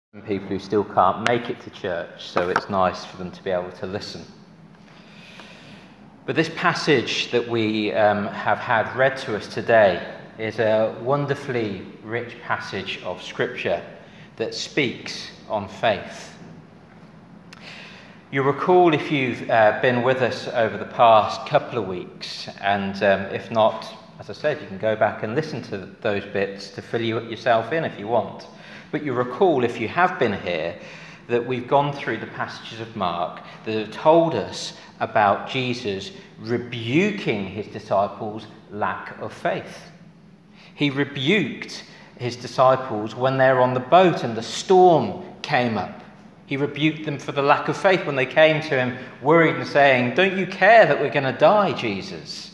People who still can't make it to church, so it's nice for them to be able to listen. But this passage that we have had read to us today is a wonderfully rich passage of Scripture that speaks on faith. You'll recall, if you've been with us over the past couple of weeks, and if not, as I said, you can go back and listen to those bits to fill yourself in if you want. But you recall, if you have been here, that we've gone through the passages of Mark that have told us about Jesus rebuking his disciples' lack of faith. He rebuked his disciples when they were on the boat and the storm came up. He rebuked them for the lack of faith when they came to him worried and saying, "Don't you care that we're going to die, Jesus?"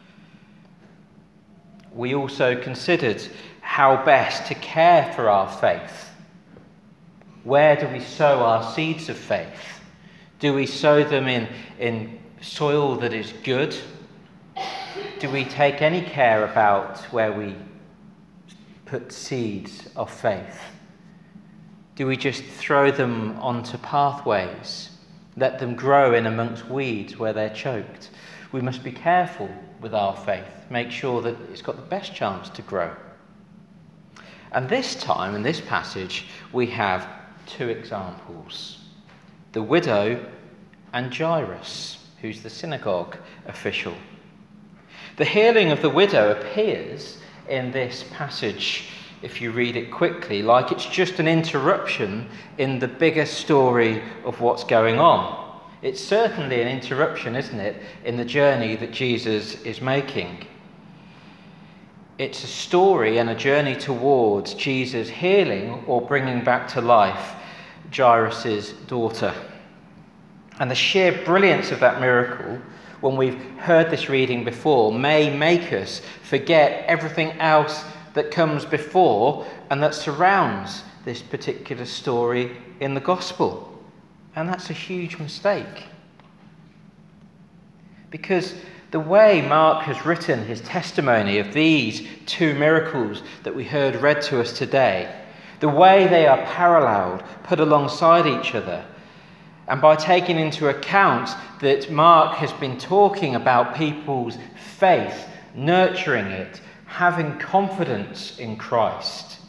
We also considered how best to care for our faith. Where do we sow our seeds of faith? Do we sow them in soil that is good? Do we take any care about where we put seeds of faith? Do we just throw them onto pathways, let them grow in amongst weeds where they're choked? We must be careful with our faith, make sure that it's got the best chance to grow. And this time, in this passage, we have two examples. The widow and Jairus, who's the synagogue official. The healing of the widow appears in this passage, if you read it quickly, like it's just an interruption in the bigger story of what's going on. It's certainly an interruption, isn't it, in the journey that Jesus is making. It's a story and a journey towards Jesus healing or bringing back to life Jairus' daughter. And the sheer brilliance of that miracle, when we've heard this reading before, may make us forget everything else that comes before and that surrounds this particular story in the gospel. And that's a huge mistake. Because the way Mark has written his testimony of these two miracles that we heard read to us today, the way they are paralleled, put alongside each other, and by taking into account that Mark has been talking about people's faith, nurturing it, having confidence in Christ,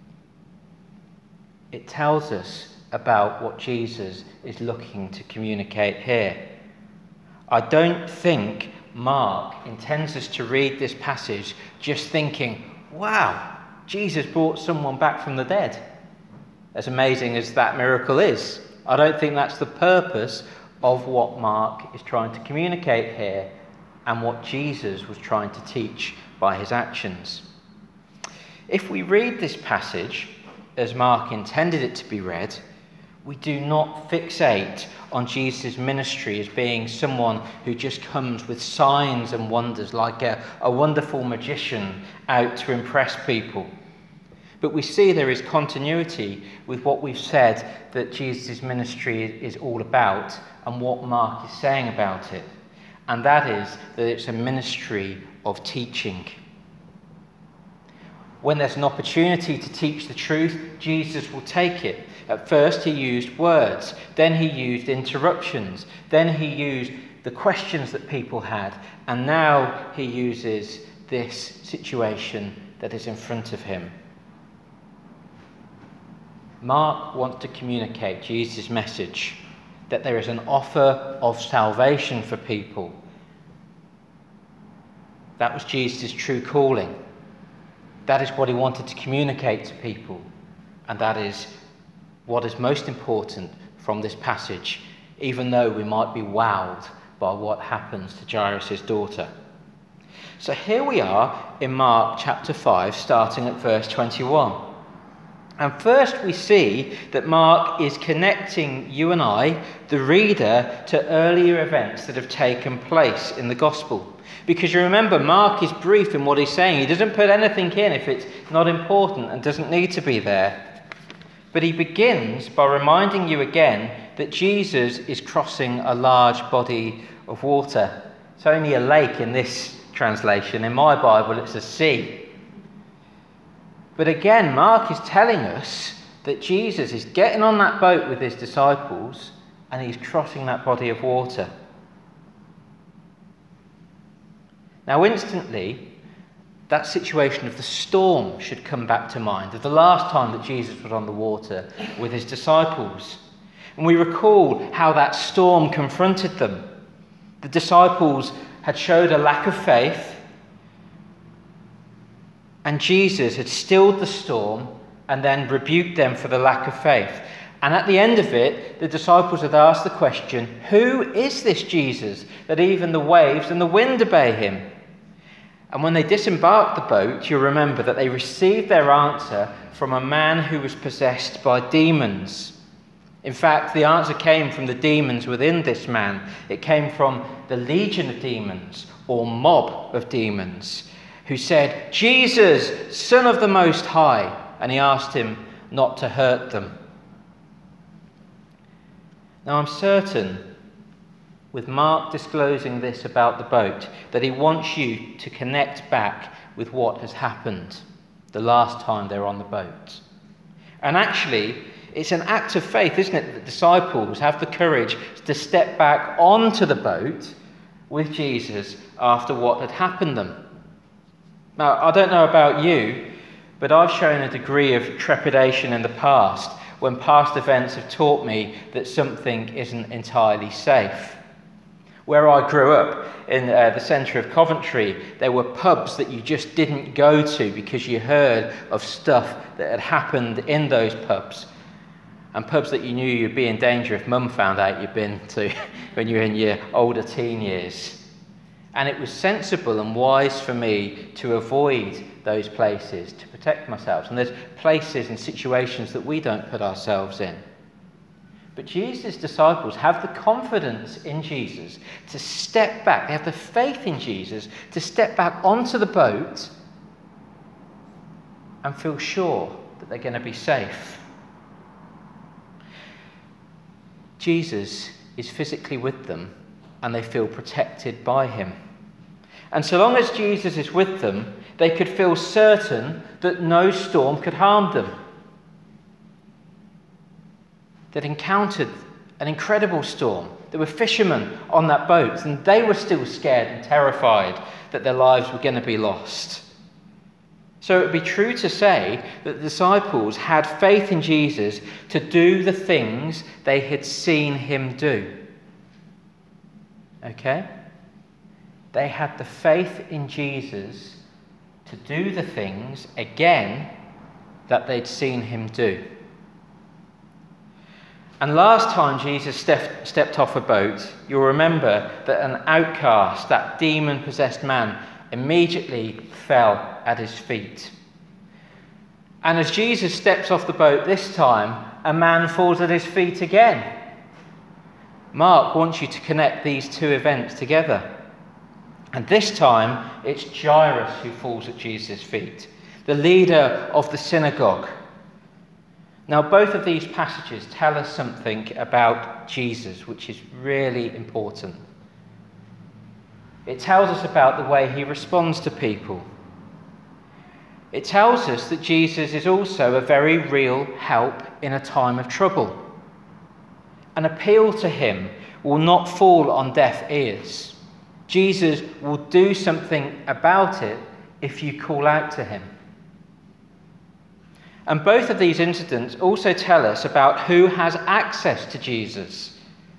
it tells us about what Jesus is looking to communicate here. I don't think Mark intends us to read this passage just thinking, wow, Jesus brought someone back from the dead. As amazing as that miracle is, I don't think that's the purpose of what Mark is trying to communicate here and what Jesus was trying to teach by his actions. If we read this passage as Mark intended it to be read, we do not fixate on Jesus' ministry as being someone who just comes with signs and wonders like a wonderful magician out to impress people. But we see there is continuity with what we've said that Jesus' ministry is all about and what Mark is saying about it. And that is that it's a ministry of teaching. When there's an opportunity to teach the truth, Jesus will take it. At first he used words, then he used interruptions, then he used the questions that people had, and now he uses this situation that is in front of him. Mark wants to communicate Jesus' message, that there is an offer of salvation for people. That was Jesus' true calling. That is what he wanted to communicate to people, and that is what is most important from this passage, even though we might be wowed by what happens to Jairus' daughter. So here we are in Mark chapter 5, starting at verse 21. And first we see that Mark is connecting you and I, the reader, to earlier events that have taken place in the gospel. Because you remember, Mark is brief in what he's saying. He doesn't put anything in if it's not important and doesn't need to be there. But he begins by reminding you again that Jesus is crossing a large body of water. It's only a lake in this translation. In my Bible, it's a sea. But again, Mark is telling us that Jesus is getting on that boat with his disciples and he's crossing that body of water. Now, instantly, that situation of the storm should come back to mind, of the last time that Jesus was on the water with his disciples. And we recall how that storm confronted them. The disciples had showed a lack of faith, and Jesus had stilled the storm and then rebuked them for the lack of faith. And at the end of it, the disciples had asked the question, who is this Jesus that even the waves and the wind obey him? And when they disembarked the boat, you'll remember that they received their answer from a man who was possessed by demons. In fact, the answer came from the demons within this man. It came from the legion of demons, or mob of demons, who said, Jesus, Son of the Most High. And he asked him not to hurt them. Now, I'm certain, with Mark disclosing this about the boat, that he wants you to connect back with what has happened the last time they're on the boat. And actually, it's an act of faith, isn't it, that the disciples have the courage to step back onto the boat with Jesus after what had happened to them. Now, I don't know about you, but I've shown a degree of trepidation in the past when past events have taught me that something isn't entirely safe. Where I grew up, in the centre of Coventry, there were pubs that you just didn't go to because you heard of stuff that had happened in those pubs. And pubs that you knew you'd be in danger if mum found out you'd been to when you were in your older teen years. And it was sensible and wise for me to avoid those places, to protect myself. And there's places and situations that we don't put ourselves in. But Jesus' disciples have the confidence in Jesus to step back. They have the faith in Jesus to step back onto the boat and feel sure that they're going to be safe. Jesus is physically with them and they feel protected by him. And so long as Jesus is with them, they could feel certain that no storm could harm them. They'd encountered an incredible storm. There were fishermen on that boat, and they were still scared and terrified that their lives were going to be lost. So it would be true to say that the disciples had faith in Jesus to do the things they had seen him do. Okay? They had the faith in Jesus to do the things, again, that they'd seen him do. And last time Jesus stepped off a boat, you'll remember that an outcast, that demon-possessed man, immediately fell at his feet. And as Jesus steps off the boat this time, a man falls at his feet again. Mark wants you to connect these two events together. And this time, it's Jairus who falls at Jesus' feet, the leader of the synagogue. Now, both of these passages tell us something about Jesus, which is really important. It tells us about the way he responds to people. It tells us that Jesus is also a very real help in a time of trouble. An appeal to him will not fall on deaf ears. Jesus will do something about it if you call out to him. And both of these incidents also tell us about who has access to Jesus.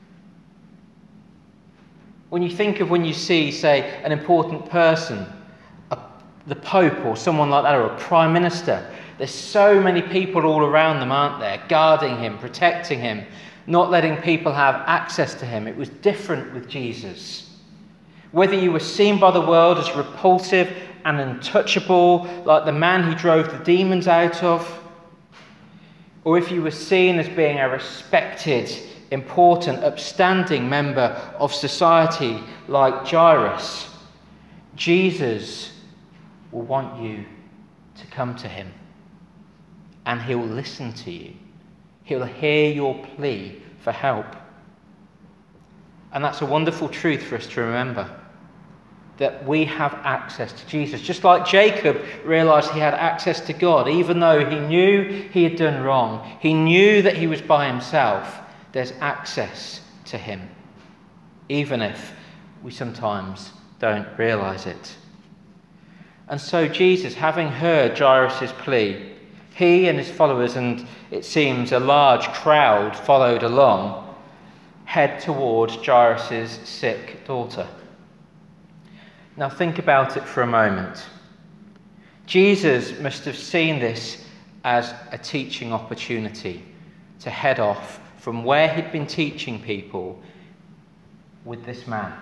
When you see, say, an important person, the Pope or someone like that, or a Prime Minister, there's so many people all around them, aren't there, guarding him, protecting him, not letting people have access to him. It was different with Jesus. Whether you were seen by the world as repulsive and untouchable, like the man he drove the demons out of, or if you were seen as being a respected, important, upstanding member of society like Jairus, Jesus will want you to come to him, and he'll listen to you. He'll hear your plea for help. And that's a wonderful truth for us to remember, that we have access to Jesus. Just like Jacob realized he had access to God, even though he knew he had done wrong, he knew that he was by himself, there's access to him, even if we sometimes don't realize it. And so Jesus, having heard Jairus' plea, he and his followers, and it seems a large crowd followed along, head towards Jairus' sick daughter. Now think about it for a moment. Jesus must have seen this as a teaching opportunity to head off from where he'd been teaching people with this man.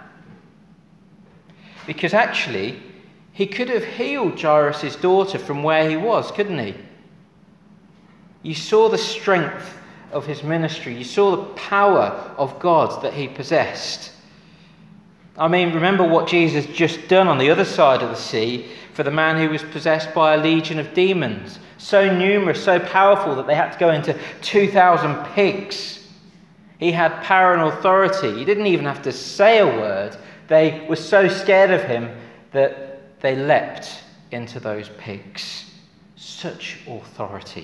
Because actually, he could have healed Jairus' daughter from where he was, couldn't he? You saw the strength of his ministry. You saw the power of God that he possessed. I mean, remember what Jesus just done on the other side of the sea for the man who was possessed by a legion of demons. So numerous, so powerful that they had to go into 2,000 pigs. He had power and authority. He didn't even have to say a word. They were so scared of him that they leapt into those pigs. Such authority.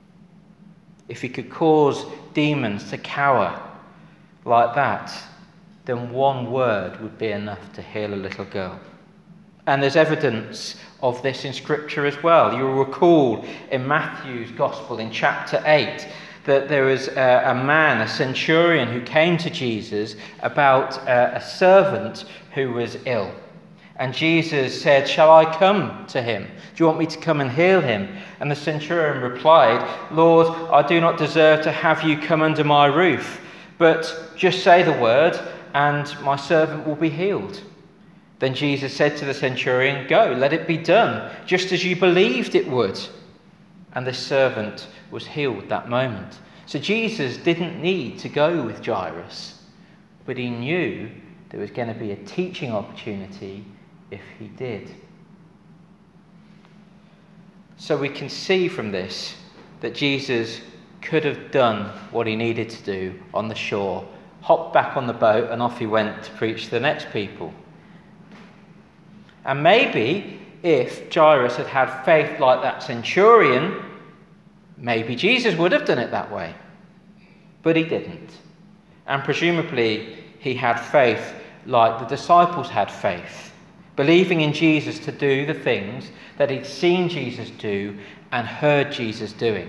If he could cause demons to cower like that, then one word would be enough to heal a little girl. And there's evidence of this in Scripture as well. You'll recall in Matthew's Gospel in chapter 8 that there was a man, a centurion, who came to Jesus about a servant who was ill. And Jesus said, "Shall I come to him? Do you want me to come and heal him?" And the centurion replied, "Lord, I do not deserve to have you come under my roof, but just say the word and my servant will be healed." Then Jesus said to the centurion, "Go, let it be done, just as you believed it would." And the servant was healed that moment. So Jesus didn't need to go with Jairus, but he knew there was going to be a teaching opportunity if he did. So we can see from this that Jesus could have done what he needed to do on the shore, hopped back on the boat, and off he went to preach to the next people. And maybe if Jairus had had faith like that centurion, maybe Jesus would have done it that way. But he didn't. And presumably he had faith like the disciples had faith, believing in Jesus to do the things that he'd seen Jesus do and heard Jesus doing.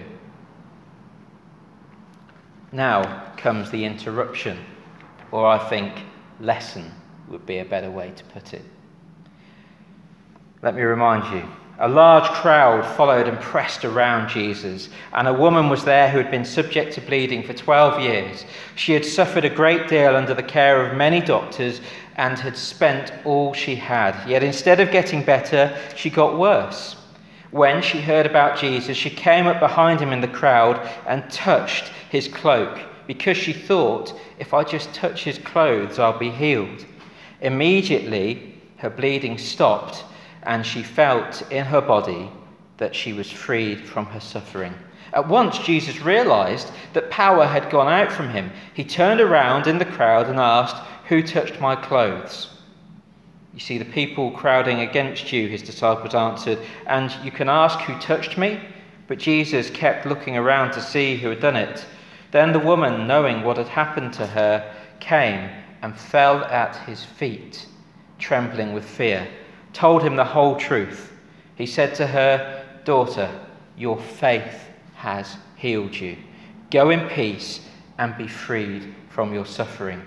Now comes the interruption, or I think lesson would be a better way to put it. Let me remind you, a large crowd followed and pressed around Jesus, and a woman was there who had been subject to bleeding for 12 years. She had suffered a great deal under the care of many doctors and had spent all she had. Yet instead of getting better, she got worse. When she heard about Jesus, she came up behind him in the crowd and touched his cloak, because she thought, "If I just touch his clothes, I'll be healed." Immediately, her bleeding stopped, and she felt in her body that she was freed from her suffering. At once, Jesus realized that power had gone out from him. He turned around in the crowd and asked, "Who touched my clothes?" "You see the people crowding against you," his disciples answered, "and you can ask, 'Who touched me?'" But Jesus kept looking around to see who had done it. Then the woman, knowing what had happened to her, came and fell at his feet, trembling with fear, told him the whole truth. He said to her, "Daughter, your faith has healed you. Go in peace and be freed from your suffering."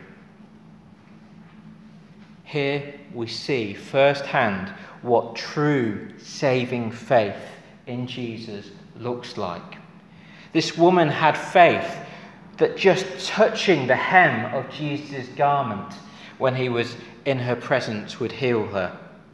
Here we see firsthand what true saving faith in Jesus looks like. This woman had faith that just touching the hem of Jesus' garment when he was in her presence would heal her.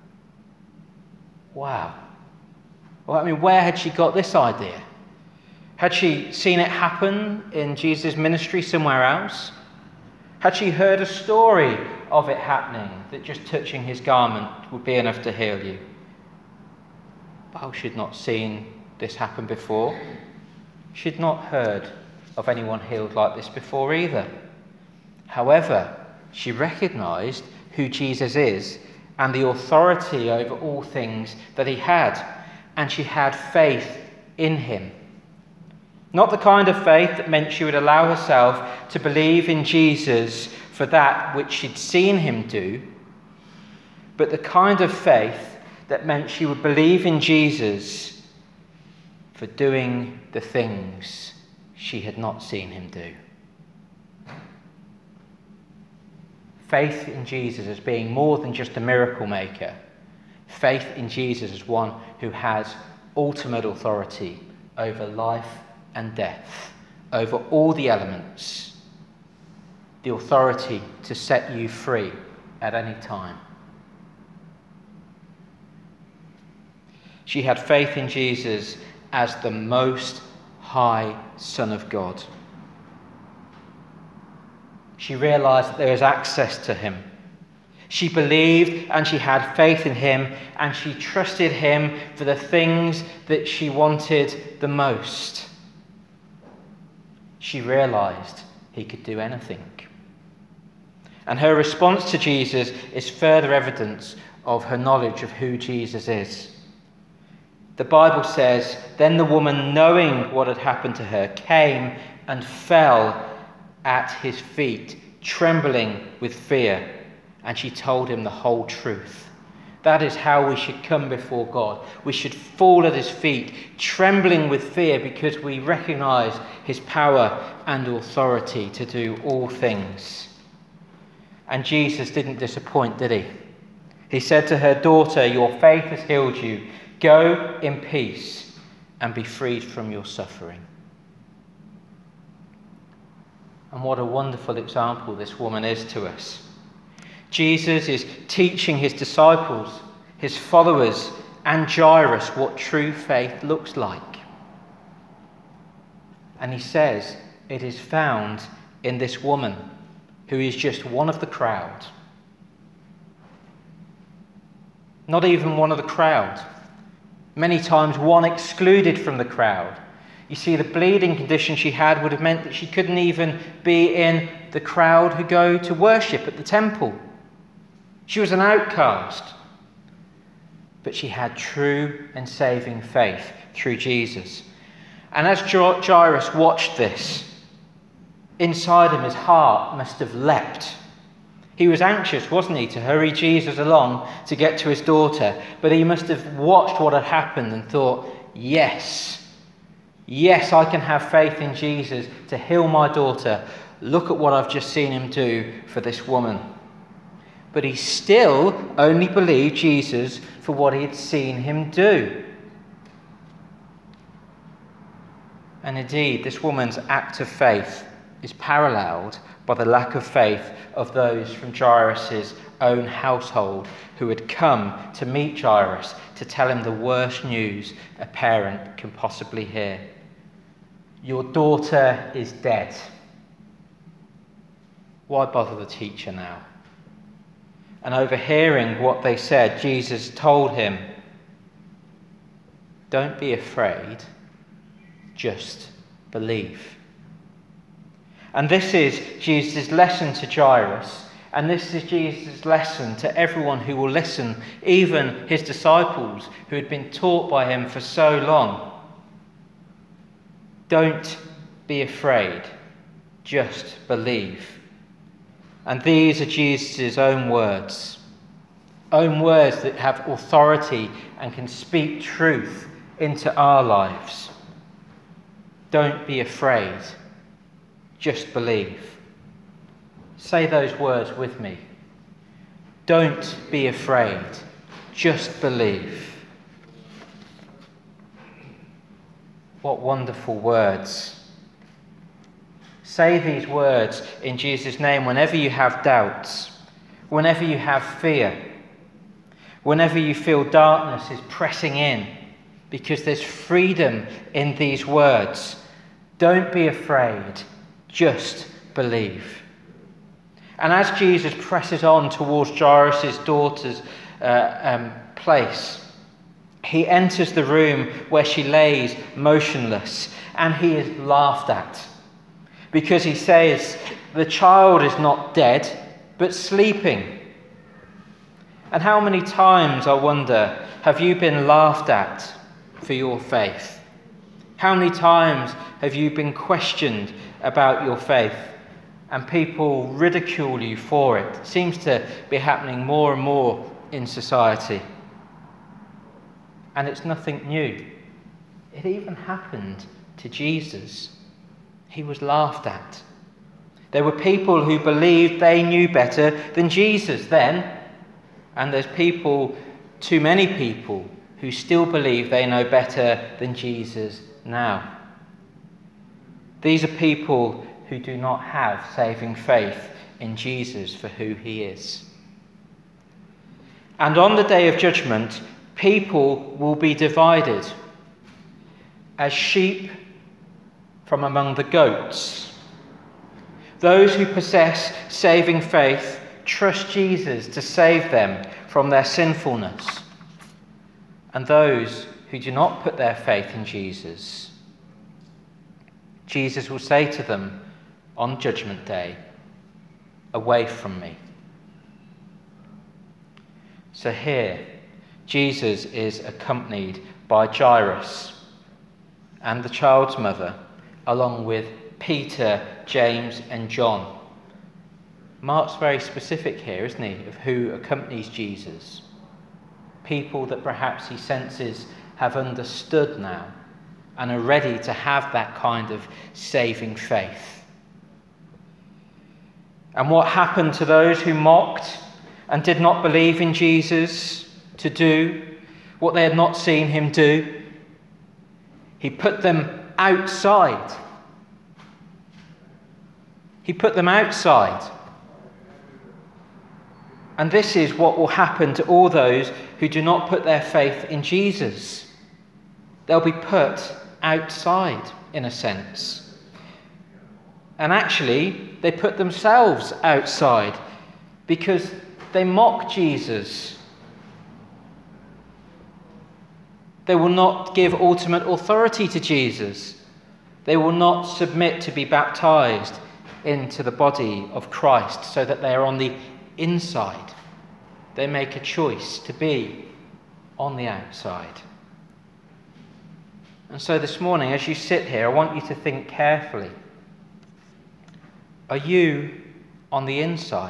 Wow. Well, I mean, where had she got this idea? Had she seen it happen in Jesus' ministry somewhere else? Had she heard a story of it happening, that just touching his garment would be enough to heal you? Well, she'd not seen this happen before. She'd not heard of anyone healed like this before either. However, she recognised who Jesus is and the authority over all things that he had, and she had faith in him. Not the kind of faith that meant she would allow herself to believe in Jesus for that which she'd seen him do, but the kind of faith that meant she would believe in Jesus for doing the things she had not seen him do. Faith in Jesus as being more than just a miracle maker. Faith in Jesus as one who has ultimate authority over life and death, over all the elements. The authority to set you free at any time. She had faith in Jesus as the Most High Son of God. She realized that there was access to him. She believed and she had faith in him, and she trusted him for the things that she wanted the most. She realized he could do anything. And her response to Jesus is further evidence of her knowledge of who Jesus is. The Bible says, "Then the woman, knowing what had happened to her, came and fell at his feet, trembling with fear, and she told him the whole truth." That is how we should come before God. We should fall at his feet, trembling with fear, because we recognize his power and authority to do all things. And Jesus didn't disappoint, did he? He said to her, "Daughter, your faith has healed you. Go in peace and be freed from your suffering." And what a wonderful example this woman is to us. Jesus is teaching his disciples, his followers, and Jairus what true faith looks like. And he says it is found in this woman who is just one of the crowd. Not even one of the crowd. Many times one excluded from the crowd. You see, the bleeding condition she had would have meant that she couldn't even be in the crowd who go to worship at the temple. She was an outcast. But she had true and saving faith through Jesus. And as Jairus watched this, inside him his heart must have leapt. He was anxious, wasn't he, to hurry Jesus along to get to his daughter. But he must have watched what had happened and thought, yes, I can have faith in Jesus to heal my daughter. Look at what I've just seen him do for this woman. But he still only believed Jesus for what he had seen him do. And indeed, this woman's act of faith is paralleled by the lack of faith of those from Jairus' own household who had come to meet Jairus to tell him the worst news a parent can possibly hear. Your daughter is dead. Why bother the teacher now? And overhearing what they said, Jesus told him, don't be afraid, just believe. And this is Jesus' lesson to Jairus, and this is Jesus' lesson to everyone who will listen, even his disciples who had been taught by him for so long. Don't be afraid, just believe. And these are Jesus' own words that have authority and can speak truth into our lives. Don't be afraid, just believe. Say those words with me. Don't be afraid, just believe. What wonderful words. Say these words in Jesus' name whenever you have doubts, whenever you have fear, whenever you feel darkness is pressing in, because there's freedom in these words. Don't be afraid, just believe. And as Jesus presses on towards Jairus' daughter's place, he enters the room where she lays motionless, and he is laughed at. Because he says, the child is not dead, but sleeping. And how many times, I wonder, have you been laughed at for your faith? How many times have you been questioned about your faith and people ridicule you for it? It seems to be happening more and more in society. And it's nothing new. It even happened to Jesus. He was laughed at. There were people who believed they knew better than Jesus then. And there's too many people, who still believe they know better than Jesus now. These are people who do not have saving faith in Jesus for who he is. And on the day of judgment, people will be divided as sheep from among the goats. Those who possess saving faith trust Jesus to save them from their sinfulness. And those who do not put their faith in Jesus, Jesus will say to them on Judgment Day, "Away from me." So here, Jesus is accompanied by Jairus and the child's mother, along with Peter, James and John. Mark's very specific here, isn't he, of who accompanies Jesus. People that perhaps he senses have understood now and are ready to have that kind of saving faith. And what happened to those who mocked and did not believe in Jesus to do what they had not seen him do? He put them outside. He put them outside. And this is what will happen to all those who do not put their faith in Jesus. They'll be put outside, in a sense. And actually, they put themselves outside because they mock Jesus. They will not give ultimate authority to Jesus. They will not submit to be baptized into the body of Christ so that they are on the inside. They make a choice to be on the outside. And so this morning, as you sit here, I want you to think carefully. Are you on the inside?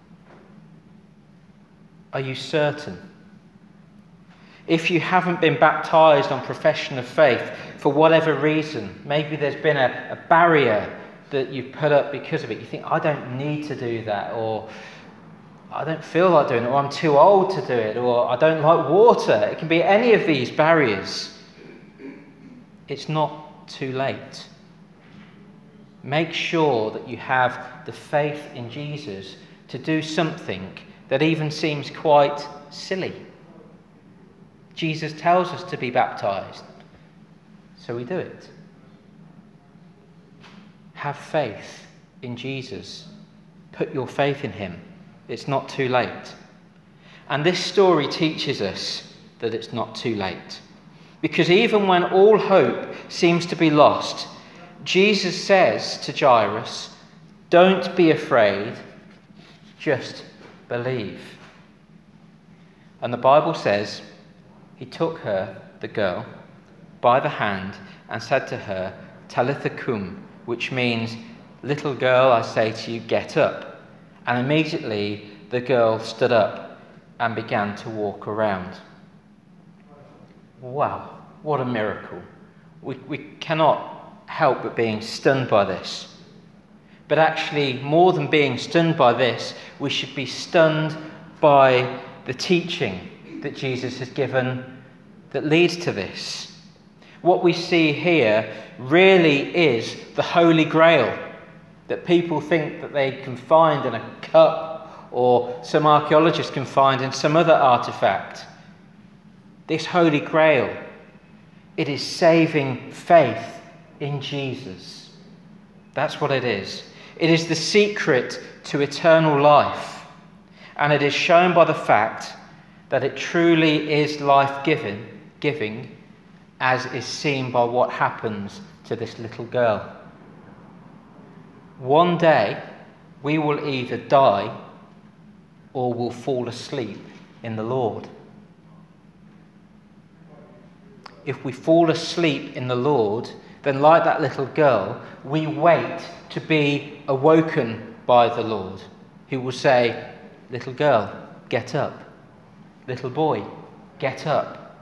Are you certain? If you haven't been baptized on profession of faith for whatever reason, maybe there's been a barrier that you've put up because of it. You think, I don't need to do that, or I don't feel like doing it, or I'm too old to do it, or I don't like water. It can be any of these barriers. It's not too late. Make sure that you have the faith in Jesus to do something that even seems quite silly. Jesus tells us to be baptized, so we do it. Have faith in Jesus. Put your faith in him. It's not too late. And this story teaches us that it's not too late. Because even when all hope seems to be lost, Jesus says to Jairus, "Don't be afraid, just believe." And the Bible says, he took her, the girl, by the hand and said to her, "Talitha cum," which means, "Little girl, I say to you, get up." And immediately the girl stood up and began to walk around. Wow, what a miracle. We cannot help but being stunned by this. But actually, more than being stunned by this, we should be stunned by the teaching that Jesus has given that leads to this. What we see here really is the Holy Grail that people think that they can find in a cup, or some archaeologists can find in some other artifact. This Holy Grail, it is saving faith in Jesus. That's what it is. It is the secret to eternal life, and it is shown by the fact that it truly is life-giving, as is seen by what happens to this little girl. One day, we will either die or will fall asleep in the Lord. If we fall asleep in the Lord, then like that little girl, we wait to be awoken by the Lord, who will say, "Little girl, get up. Little boy, get up."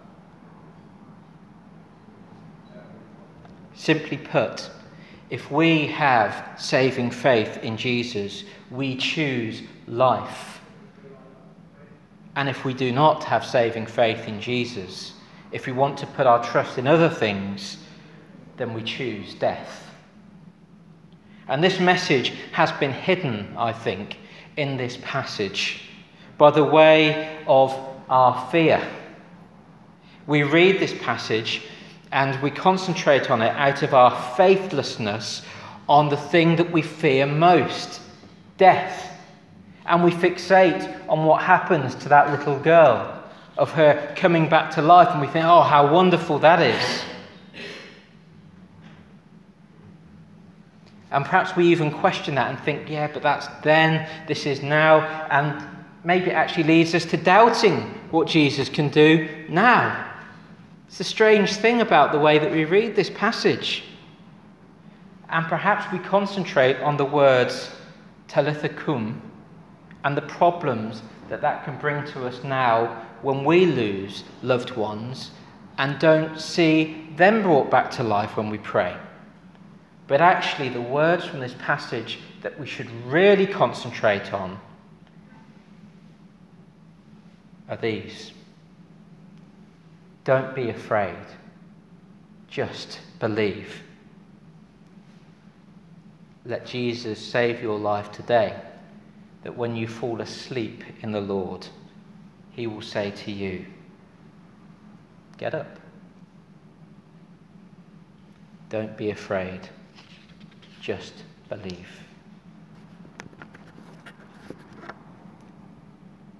Simply put, if we have saving faith in Jesus, we choose life. And if we do not have saving faith in Jesus, if we want to put our trust in other things, then we choose death. And this message has been hidden, I think, in this passage by the way of our fear. We read this passage and we concentrate on it out of our faithlessness on the thing that we fear most, death. And we fixate on what happens to that little girl, of her coming back to life, and we think, oh, how wonderful that is. And perhaps we even question that and think, yeah, but that's then, this is now, and maybe it actually leads us to doubting what Jesus can do now. It's a strange thing about the way that we read this passage. And perhaps we concentrate on the words Talitha cum and the problems that that can bring to us now when we lose loved ones and don't see them brought back to life when we pray. But actually the words from this passage that we should really concentrate on are these. Don't be afraid. Just believe. Let Jesus save your life today, that when you fall asleep in the Lord, he will say to you, get up. Don't be afraid. Just believe.